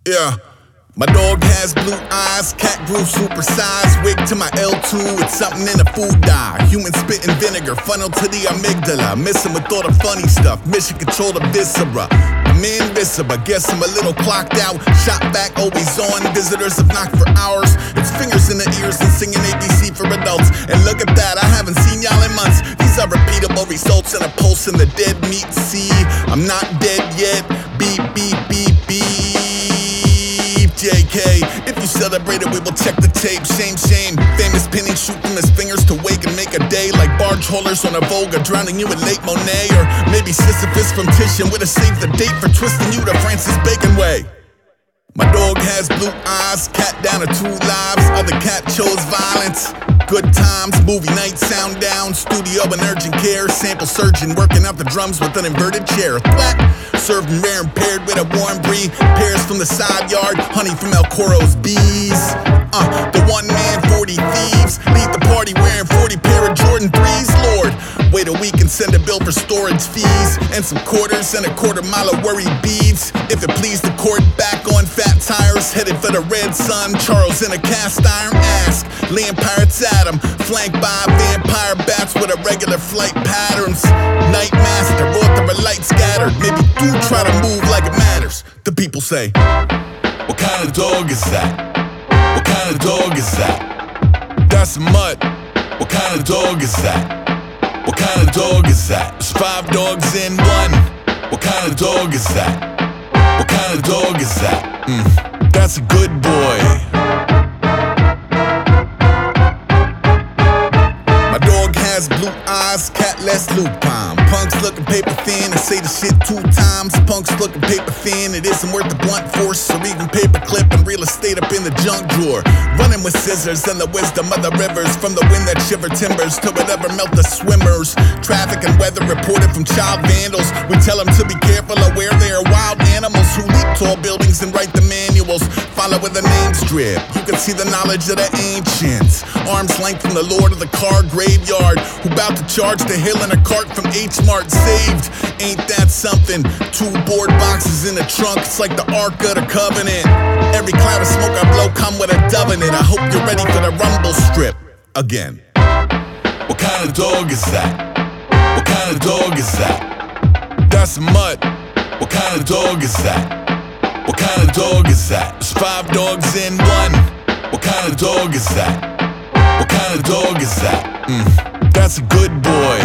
Yeah. My dog has blue eyes, cat grew supersized, wig to my L2, it's something in the food dye. Human spit and vinegar, funnel to the amygdala, missing with all the funny stuff, mission control the viscera. I'm invisible, guess I'm a little clocked out, shot back, always on, visitors have knocked for hours. It's fingers in the ears and singing ABC for adults, and look at that, I haven't seen y'all in months. These are repeatable results and a pulse in the dead meat sea. I'm not dead yet, beep, beep, beep, beep. JK, if you celebrate it, we will check the tape. Shame, shame. Famous pinning, shoot from his fingers to wake and make a day. Like barge holders on a Volga, drowning you in Lake Monet. Or maybe Sisyphus from Titian would have saved the date for twisting you the Francis Bacon way. My dog has blue eyes, cat down to 2 lives. Other cat chose violence. Good times, movie night, sound down. Studio and urgent care. Sample surgeon working out the drums with an inverted chair. Thwack, served and rare and paired with a warm brie. Pears from the side yard, honey from El Coro's bees. The one man, 40 thieves. Lead the party wearing 40 pair of Jordan 3s. Lord, wait a week and send a bill for storage fees. And some quarters and a quarter mile of worried beads. If it please the court, back on fat tires. Headed for the red sun, Charles in a cast iron ask. Laying pirates at him, flanked by vampire bats with irregular flight patterns. Night master, author of light scattered. Maybe do try to move like it matters. The people say, what kind of dog is that? What kind of dog is that? That's a mutt. What kind of dog is that? What kind of dog is that? There's 5 dogs in one. What kind of dog is that? What kind of dog is that? That's a good boy. My dog has blue eyes, cat less lupine. Punks looking paper thin and say the shit 2 times. Punks looking paper thin, it isn't worth the blunt force or even paper clip and real estate up in the junk drawer. Running with scissors and the wisdom of the rivers, from the wind that shiver timbers to whatever melt the swimmers. Traffic and weather reported from child vandals. We tell them to be careful, aware they are wild animals who leap tall buildings and write the manuals. Follow with a name strip, you can see the knowledge of the ancients. Arm's length from the lord of the car graveyard, who bout to charge the hill in a cart from H-Mart. Saved, ain't that something? 2 board boxes in the trunk, it's like the Ark of the Covenant. Every cloud of smoke I blow come with a dove in it. I hope you're ready for the rumble strip again. What kind of dog is that? What kind of dog is that? That's a mutt. What kind of dog is that? What kind of dog is that? There's 5 dogs in one. What kind of dog is that? What kind of dog is that? That's a good boy.